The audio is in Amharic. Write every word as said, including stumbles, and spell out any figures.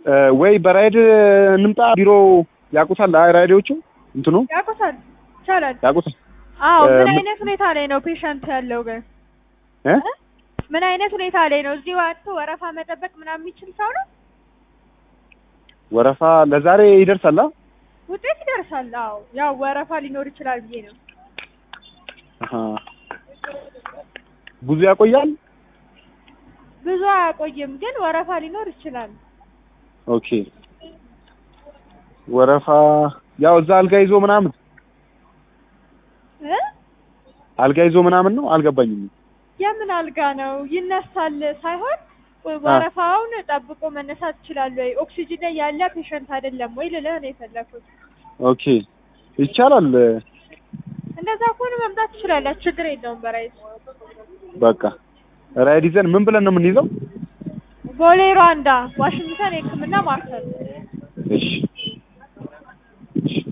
ወይ በራይድ እንምጣ ቢሮ ያቁታል ራይዶቹ እንትኑ ያቁታል ይቻላል ያቁታል አዎ ምን አይነት ሁኔታ ላይ ነው ፔሸንት ያለው ግን እ ምን አይነት ሁኔታ ላይ ነው እዚህ ወጥቶ ወረፋ መጠበቅ ምናምን የሚችል ሰው ነው ወረፋ ለዛሬ ይደርሳል ውጤት ይደርሳል አዎ ያው ወረፋ ሊኖር ይችላል ብዬ ነው አሃ ብዙ ያቆያል ብዙ አያቆይም ግን ወረፋ ሊኖር ይችላል ኦኬ ወረፋ ያው እዛ አልጋ ይዞ ምናምን እ አልጋ ይዞ ምናምን ነው አልገባኝም የምን አልጋ ነው ይነሳል ሳይሆን ወረፋውን ጠብቆ መነሳት ይችላል ወይ ኦክሲጅን ላይ ያለ ፔሸንት አይደለም ወይ ልልህ ነው የፈለኩት ኦኬ ይቻላል እንደዛ ከሆነ መምጣት ይችላል ችግር የለውም በራይድ በቃ ራይድ ይዘን ምን ብለን ነው የምንይዘው ቦሌ ሩዋንዳ ዋሽንግተን የህክምና ማዕከል እሺ